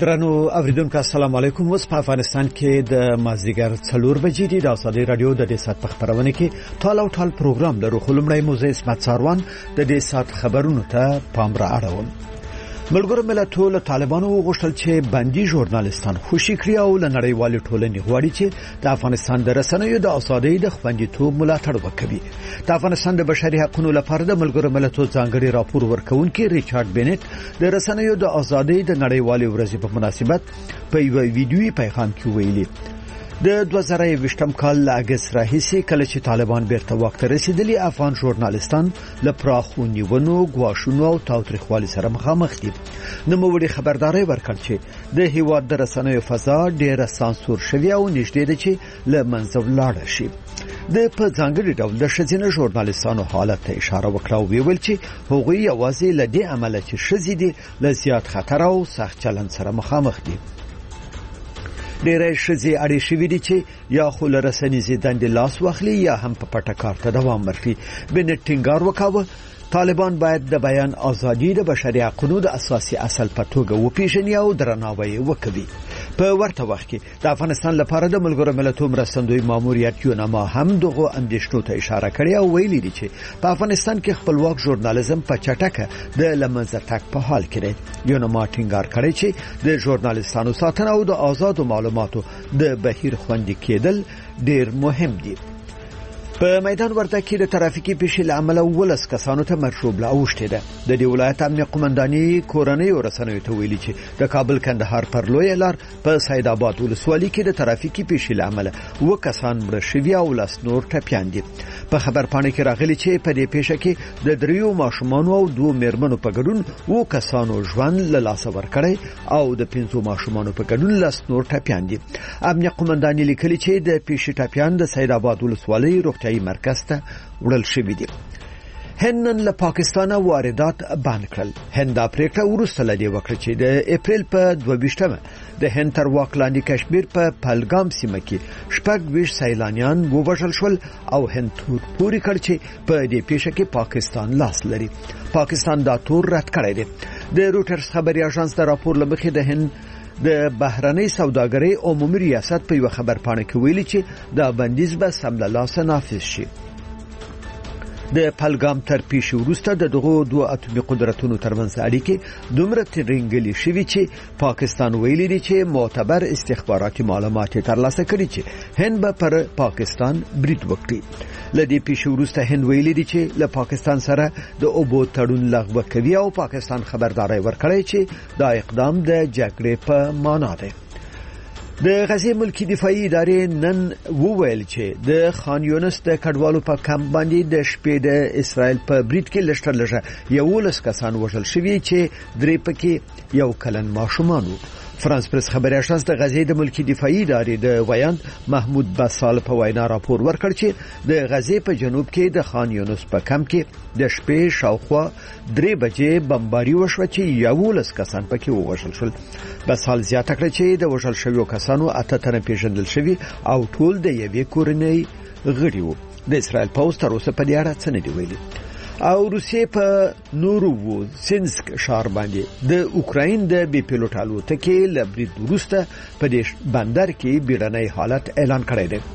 درنو اوریدونکو السلام علیکم. اوس په افغانستان کې د مازدیګر 4 بجې د ازادي رادیو د دې سات په خبرونه کې ټال پروګرام لرو. خلمړی موزه اسمت ساروان د دې سات خبرونو ته پام را اړوم. ملګرو ملتونو طالبانو وغوښتل چې بندي ژورنالستان خوشي کړي او لنړیوال ټولنې غواړي چې د افغانستان د رسنیو د ازادۍ د خوندیتوب ملاتړ وکړي. د افغانستان د بشري حقوقو لپاره د ملګرو ملتونو ځانګړي راپور ورکونکي ریچارډ بینټ د رسنیو د ازادۍ د نړیوالې ورځې په مناسبت په یو ویډیوي پیغام کې ویلي د 2020 کال له اگست راهیسې کله چې طالبان بیرته واک ته رسیدلي افغان ژورنالستان له پراخو نیونو، ګواښونو او تاوتریخوالي سره مخامخ دي. نوموړي خبرداري ورکړه چې د هیواد د رسنیو فضا ډېره سانسور شوې او نږدې ده چې له منځه ولاړه شي. د په ځانګړي ډول د ښځینه ژورنالستانو حالت ته اشاره وکړه او ویل چې هغوی یوازې له دې عمله چې ښځې دي له زیات خطر او سخت چلند سره مخامخ دي. ډېرې ښځې اړې شوې دي چې یا خو له رسنیزې دندې لاس واخلي یا هم په پټه کار ته دوام ورکړي. بنټ ټینګار وکاوه طالبان باید د بیان ازادي د بشري حقوقو د اساسي اصل په توګه وپیژني او درناوی وکړي. په ورته وخت کې د افغانستان لپاره د ملګرو ملتونو مرستندوی ماموریت یونما هم دغه اندېښنو ته اشاره کړې او ویلي دي چې په افغانستان کې خپلواک ژورنالیزم په چټکه د لمنځه تګ په حال کې دی. یونما ټینګار کړی چې د ژورنالیستانو ساتنه او د آزادو معلوماتو د بهیر خوندي کېدل ډېر مهم دي. په میدان ورته کې د ترافیکي پیښې له امله 12 کسانو ته مرشوبله اوښتې ده. د دې ولایت امنیه قومنداني کورنۍ رسنیو ته ویلي چې د کابل کندهار پر لوی لار په سید آباد ولسوالۍ کې د ترافیکي پیښې له امله 2 کسان مړه شوي او 10 نور ټپیان دي. په خبر پاڼه کې راغلي چې په دې پیښه کې د 3 ماشومان او 2 میرمنو په ګډون 2 کسانو ژوند له لاسه ورکړی او د 5 ماشومان په ګډون 10 نور ټپیان دي. امنیه قومنداني لیکلي چې د پیښې ټپیان د سید آباد ولسوالۍ روغتیايي مرکز ته وړل شوي دي. هند له پاکستان واردات بند کړل. هند دا پریکړه وروسته لدی وکړه چې د اپریل په 22مه د هند تر واک لاندې کشمیر په پهلګام سیمه کې 26 سیلانیان ووژل شول او هند تور پوری کړ چې په دې پیښه کې پاکستان لاس لري. پاکستان دا تور رد کړی دی. د روټرز خبري اژانس د راپور لمخې د هند د بهرنۍ سوداګرۍ عمومي ریاست په یو خبر پاڼه کې ویلي چې دا بندیز به سم له لاسه نافذ شي. د پهلګام تر پیښې وروسته دغه 2 اتومي قدرتونو ترمنځ اړیکې دومره ترنګلې شوې چې پاکستان ویلي دی چې معتبر استخباراتي معلومات ترلاسه کړي چې هند به پر پاکستان برید وکړي. لدې پیښې وروسته هند ویلي دی چې له پاکستان سره د اوبو تړون لغوه کوي او پاکستان خبرداري ورکړي چې دا اقدام د جګړې په معنا دی. د غزې ملکی دفاعي ادارې نن وویل چې د خان یونس د کډوالو په کمپ باندې د شپې د اسرائیل په برید کې لږ 11 کسان وژل شوي چې 3 پکې یو کلن ماشومان وو. فرانس پریس خبري اژانس د غزې د ملکی دفاعي ادارې د ویاند محمود بسال په وینا راپور ورکړ چې د غزې په جنوب کې د خان یونس په کمپ کې د شپې شاوخوا 3 بجې بمباري وشوه چې 11 کسان پکې ووژل شول. بسال زیاته کړه چې د وژل شویو کسانو 8 تنه پیژندل شوي او ټول د یوې کورنۍ غړي وو. د اسرائیل پوسټ تر اوسه په دې اړه څه نه دی ویلي. او روسیې په نورووزینسک ښار باندې د اوکراین د بي پيلوټ الوتکې له برید وروسته په دې بندر کې بیړنی حالت اعلان کړی دی.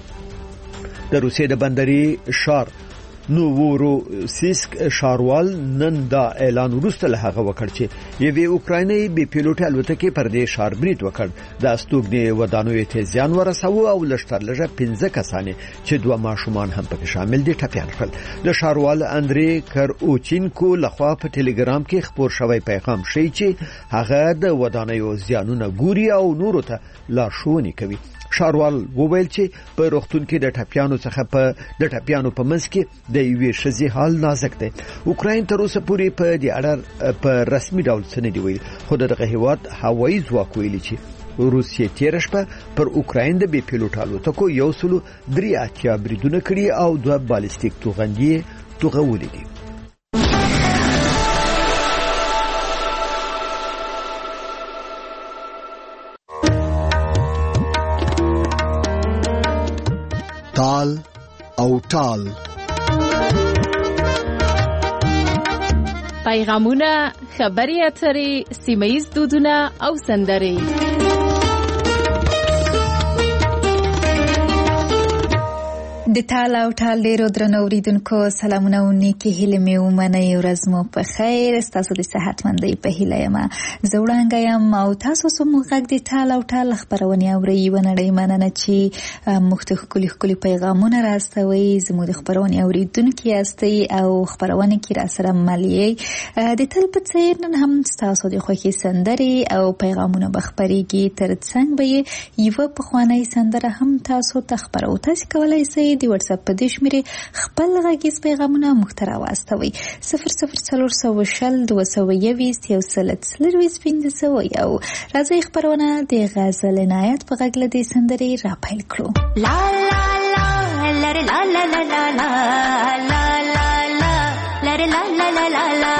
د روسیې د بندري ښار نووروسیسک ښاروال نن دا اعلان وروسته له هغه وکړ چې یوې اوکرایني بي پيلوټ الوتکې پر دې ښار برید وکړ. د استوګنې ودانیو ته زیان ورساوه او لږ 15 کسان چې 2 ماشومان هم پکې شامل دي ټپیان شول. د ښاروال اندري کروچینکو لخوا په ټلګرام کې خبر شوی پیغام شي چې هغه د ودانیو زیانونه ګوري او نورو ته لارښوونې کوي. ښاروال وویل چې په روغتون کې د ټپیانو په منځ کې د یوې ښځې حال نازک دی. اوکراین تر اوسه پورې په دې اړه په رسمي ډول څه نه دی ویلي، خو دغه هیواد هوایي ځواک ویلي چې روسیې تیر شپه پر اوکراین د بي پيلوټ الوتکو 183 بریدونه کړي او 2 بالستیک توغندي توغولې دي. تال او ټال پیغامونه، خبري اترې، سیمه‌ییز دودونه او سندرې. د ټال او ټال ډیرو درنو اوریدونکو سلامونه او نیکی هیله مې ومنئ. ورځ مو په خیر. تاسو د صحتمندۍ په هیله یم. زه وړانګه یم او تاسو سمو غږ د ټال او ټال خبرونه اورئ. ونړۍ مننه چې موږ ته ښکلي پیغامونه راستوي. زموږ د خبرونه اوریدونکو یاستئ او خبرونه کې را سره مليې. د تل په څیر نن هم تاسو د خوښي سندرې او پیغامونه بخبريږي. ترڅنګ به یو په خواني سندره هم تاسو ته خبرو. تاسو کولای شئ د واتس اپ په دې شمیره خپل غږیز پیغامونه محتوا واستوي. 00420 221 130 او راځي خبرونه د غزل عنایت په غږ لدې سندرې را پیل کړو. لا لا لا لا لا لا لا لا لا لا لا لا لا لا لا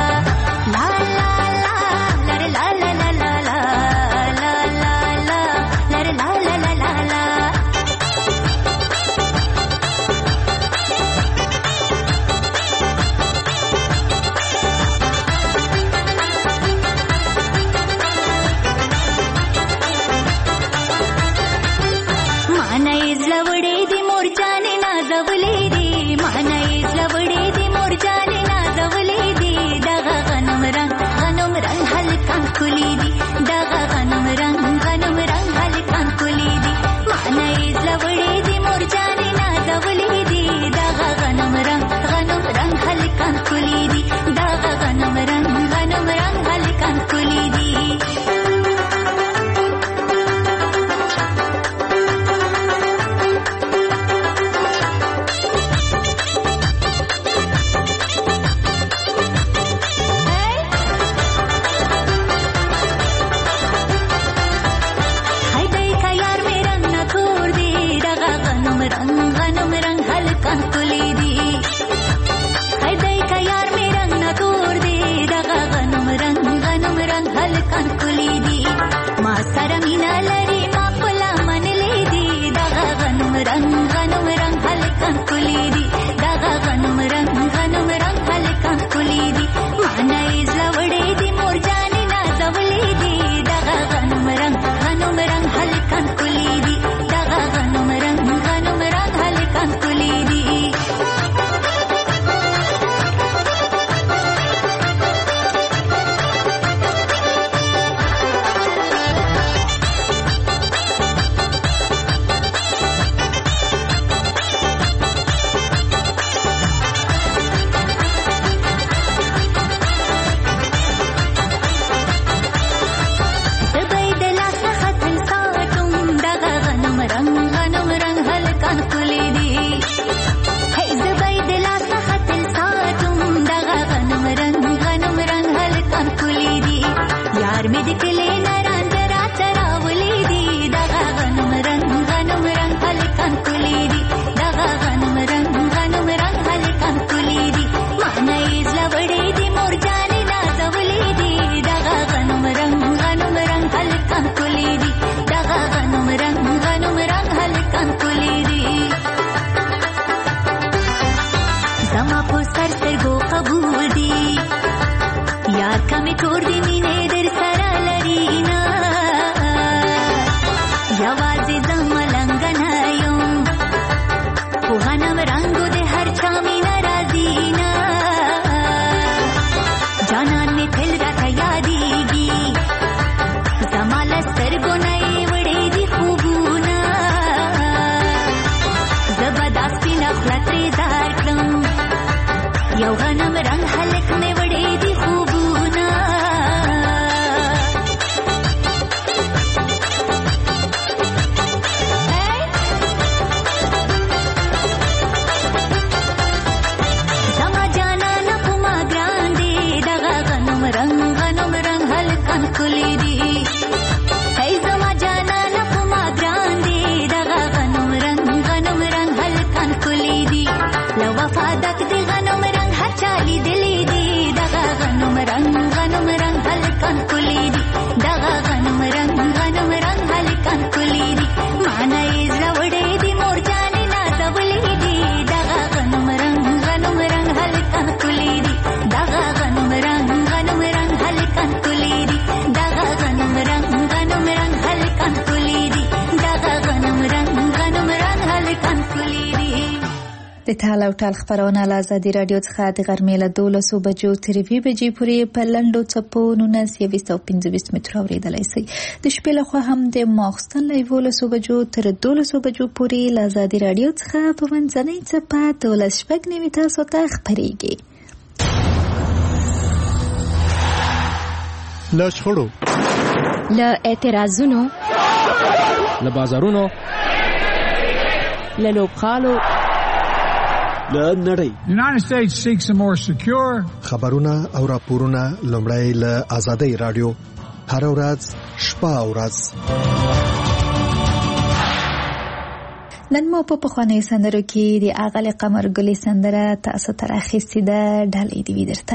रंग ټال او ټال خبرونه له ازادي رادیو څخه د غرمې له 12 بجو تر 2 بجې پورې په لنډو څپو 1925 متر اوریدلای شئ. د شپې له خوا هم د ماخستن له 11 بجو تر 12 بجو پورې له ازادي رادیو څخه په منځنۍ څپه 12:09 تاسو ته خبرېږي. له شخړو، له اعتراضونو، له بازارونو، له لوبغالو، له نړۍ. The United States seeks a more secure. خبرونه او راپورونه لومړی له آزادۍ رادیو هر ورځ شپه او ورځ. نن مو په پخوانیو سندرو کې د اغل قمر ګلې سندره تاسو ته راخیستې ده. ډالۍ دې وي درته.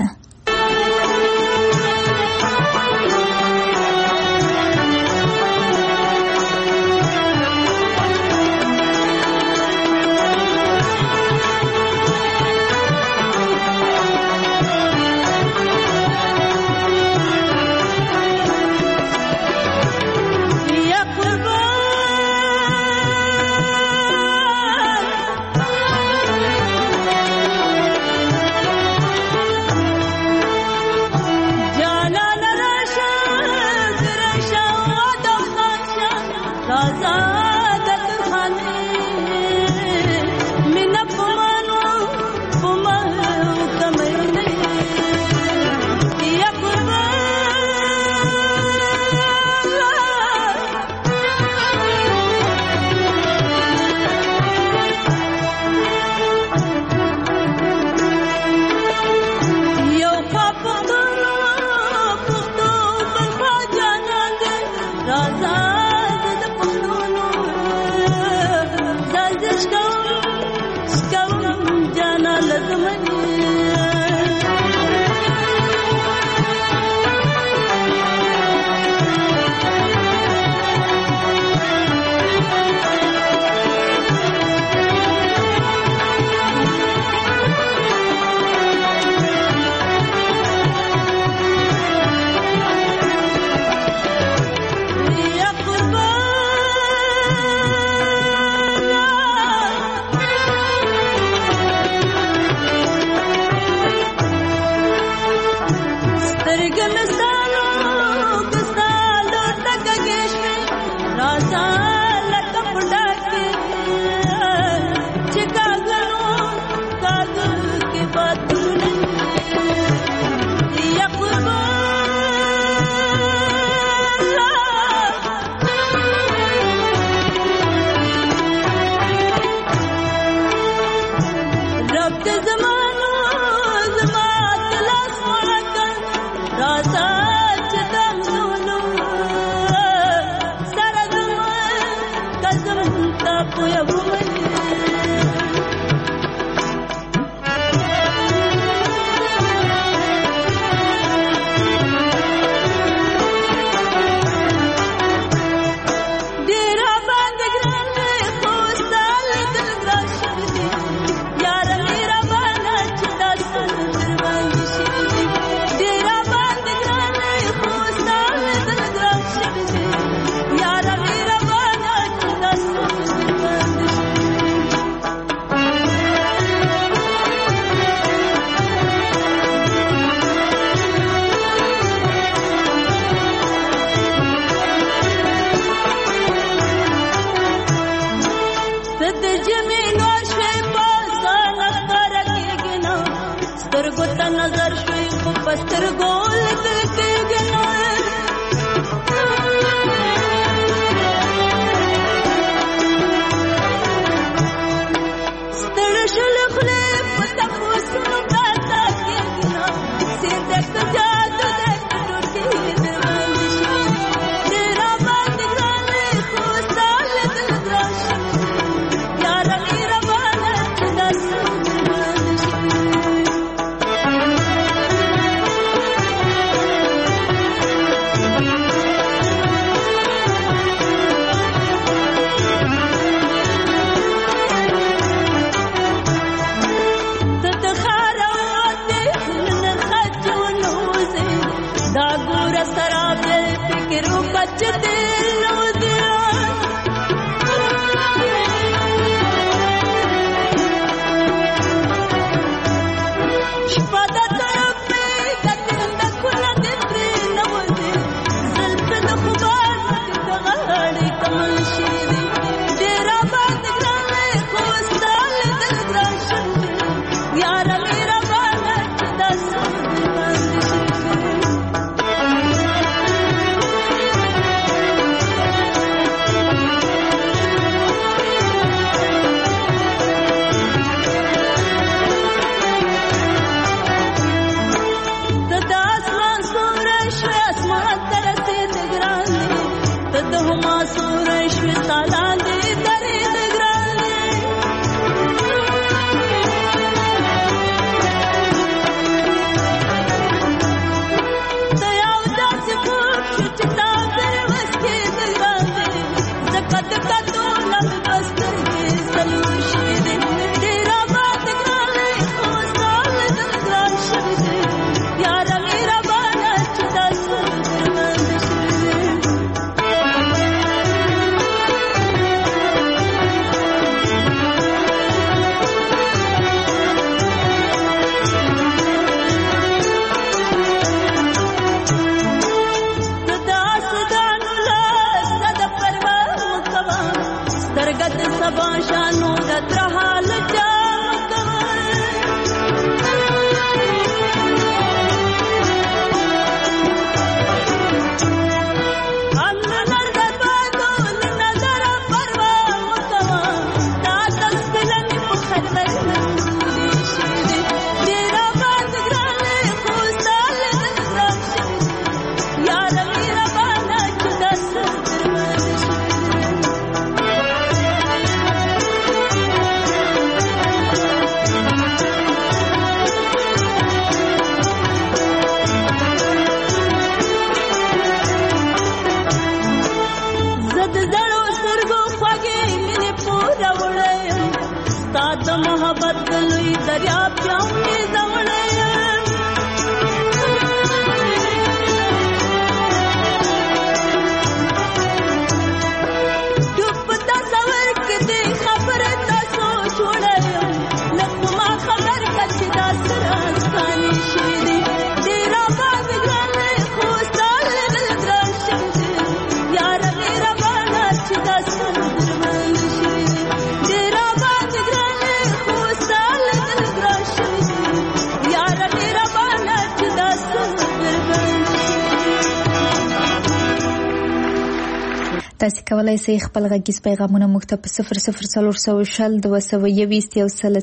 تاسو کولای شئ خپل غږیز پیغامونه موږ ته په 00420 221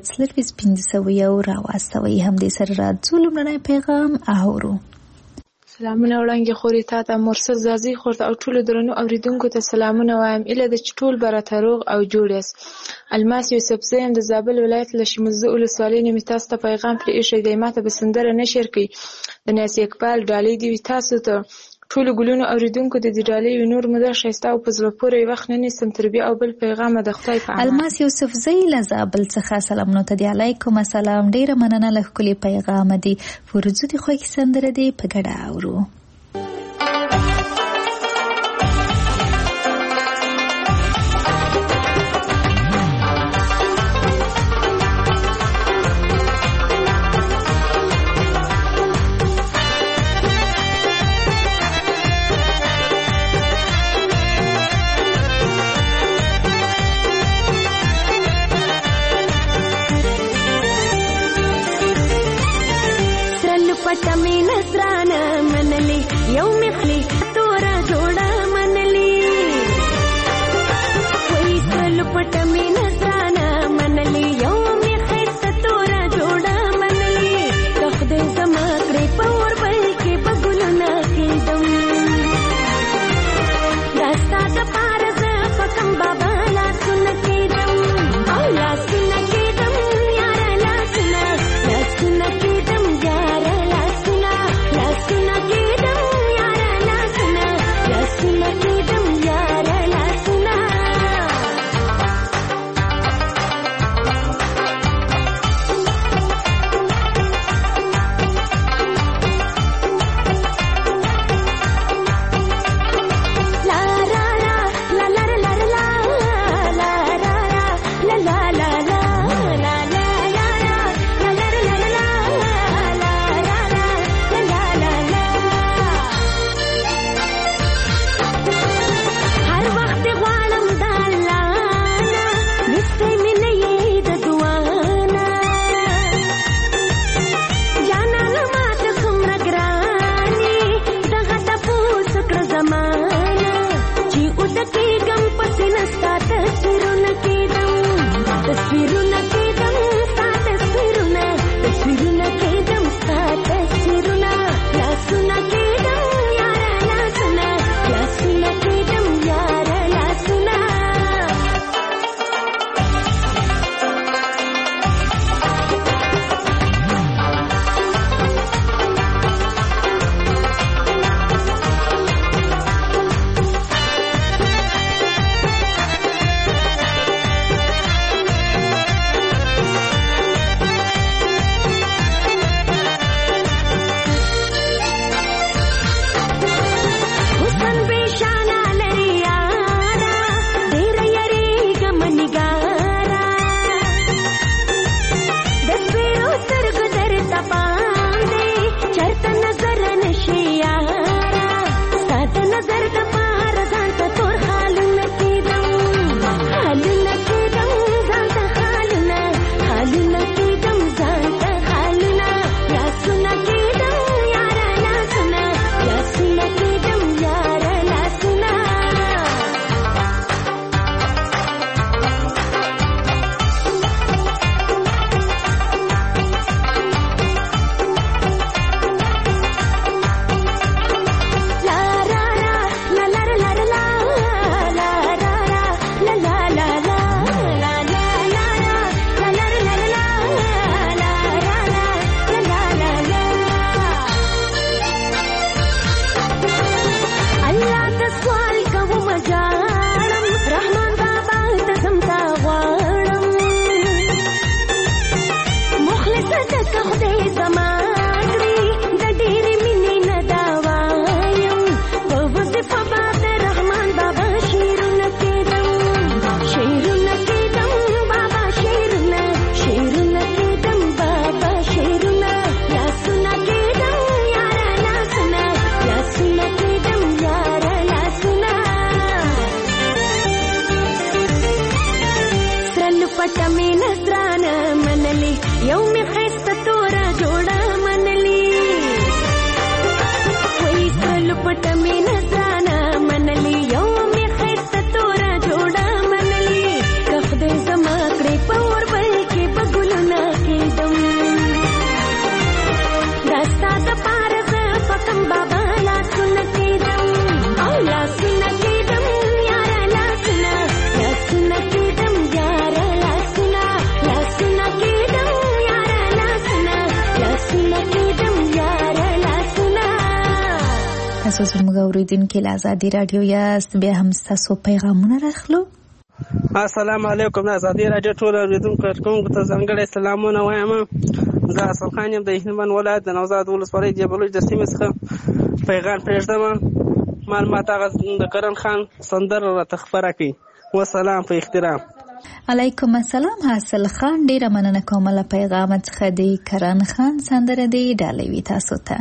راواستوئ. هم دې سره راځو لومړنی پیغام اورو. سلامونه وړاندې خوري تا ته مرسل زازي خورته او ټولو درنو اوریدونکو ته سلامونه وایم. اله د ټول برته روغ او جوړ یاست. الماس یوسف زیم د زابل ولایت له شمزه ولسوالۍ نه تاسو ته پیغام پرې ایښی دی. ماته به سندره نشر کړي د ناس اقبال ډالۍ دی تاسو ته ټول ګلونو اوریدونکو د دې ډالۍ نور مده شایسته او په زړه پورې وخت نه نسم تربیه او بل پیغام د خدای په امان. الماس یوسف زی له زابل څخه سلامونه ته دی. علیکم السلام. ډیره مننه له خپل پیغام دی. فرزو دی خو کی سندره دی په ګډه اورو. پټمې نصرانه منلې یو مخلي تورا جوړه منلې وې سل پټمې نصرانه منلې یو مخلي تورا جوړه منلې تخدې زما کړې پور بل کې بګلونه کېدم داستا د پارز پکم بابا لا سن کېدم او لا سن کېدم یار لا سن کېدم یار خدای زما کړی د ډېرې مینې نه دا وایم په وظیفه به د رحمان بابا شعرونه کېدم بابا شعرونه کېدم بابا شعرونه لاسونه کېدم یاره لاسونه کېدم یاره لاسونه سرلو پټه مې نظرانه منلې یو مې ښایسته توره جوړه منلې وایي سرلو پټه مې نظرانه منلې یو مې ښایسته توره جوړه منلې که خدای زما کړې په اوربل کې به ګلونه کېدم دا ستا دپاره زه پکم بابا لاسونه کېدم او لاسونه کېدم یاره لاسونه کېدم یاره لاسونه کېدم یاره لاسونه کېدم یاره لاسونه. تاسو زموږ اوریدونکي له ازادي راډیو یاست، بیا هم ستاسو پیغامونه راخلو. السلام علیکم. د ازادي راډیو ټول اوریدونکو ته ځانګړی سلامونه وایم. زه حسن خان یم د هلمند ولایت د نوزاد ولسوالۍ جبلوج د سیمې څخه پیغام پرېږدم. معلومات هغه د کرن خان سندره راته خپره کړي. وسلام په احترام. علیکم السلام حاصل خان، ډیره مننه کوم له پیغام څخه. د کرن خان سندره دی ډالوي تاسو ته.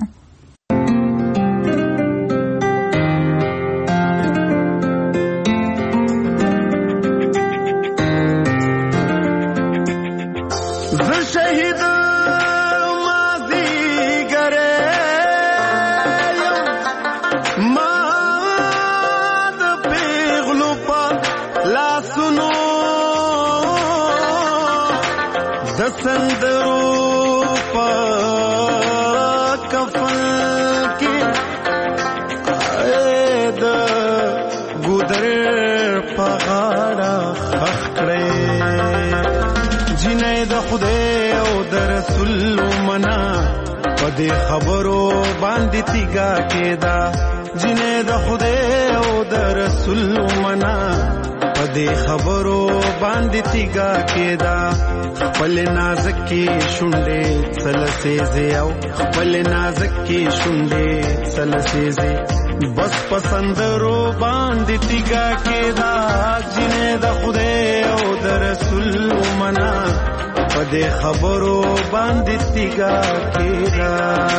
پدې خبرو باندې تیګا کېدا جنې د خدای او د رسول منا پدې خبرو باندې تیګا کېدا خپل نازکې شونډې سلسېزې او خپل نازکې شونډې سلسېزې بس پسندرو باندې تیګا کېدا جنې د خدای او د رسول منا پدې خبرو باندې تیګا کېدا.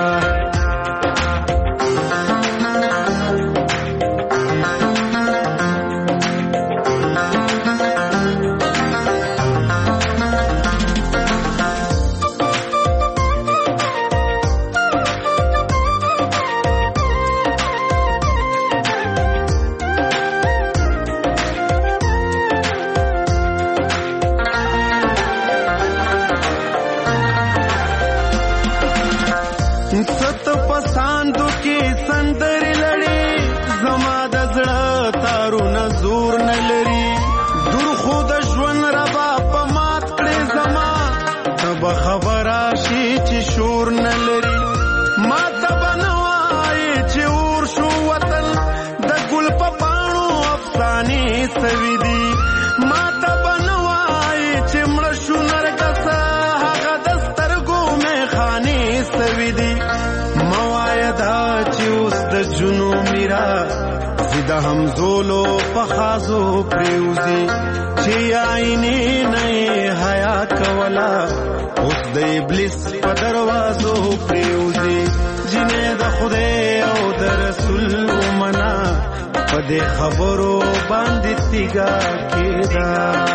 د همزولو پخازو پریوزی چې آئینه نه حیا کولا اوس د ابلیس په دروازو پریوزی جنې د خدای او د رسول منا په دې خبرو باندې تیګا کېدا.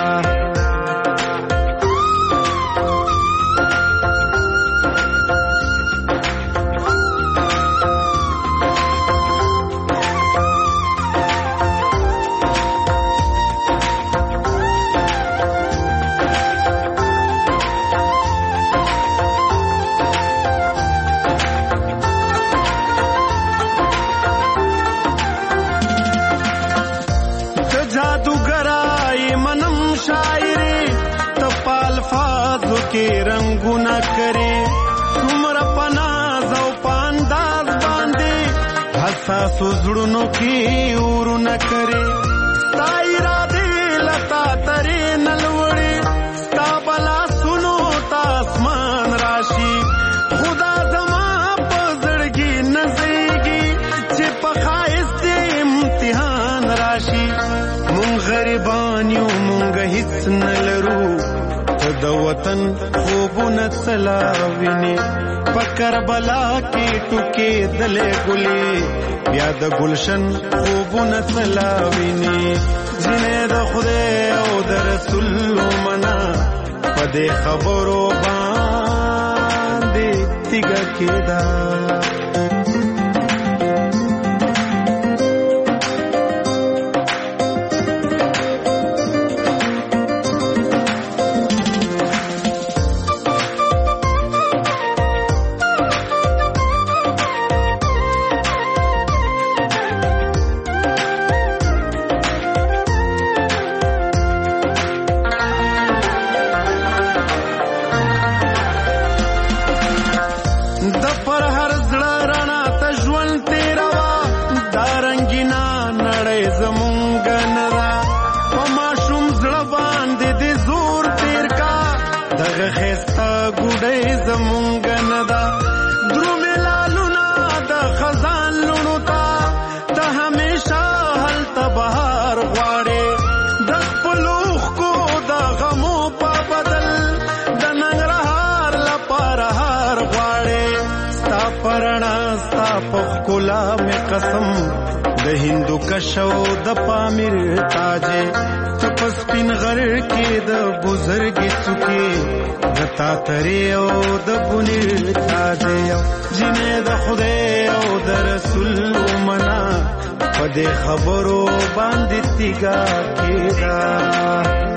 کې رنگونه کرے څومره پناز او پانداز باندې حساس زړونو کې ورونه کرے ستا اراده لتا ترې نلوړې ستا بلا سنو تا اسمان راشي وطن خوبونه تلاوینه په کربلا کې ټوکې دلې ګلې بیا د گلشن خوبونه تلاوینه ځینې د خدای او د رسول منا په دې خبرو باندې تیګه کېدا قسم د هندو کشو د پامیر تاجه تپس پین غر کې د بزرګي څوکي د تاتری او د بنیر تاجه جنې د خدای او د رسول منا په دې خبرو باندې تیګا کېدا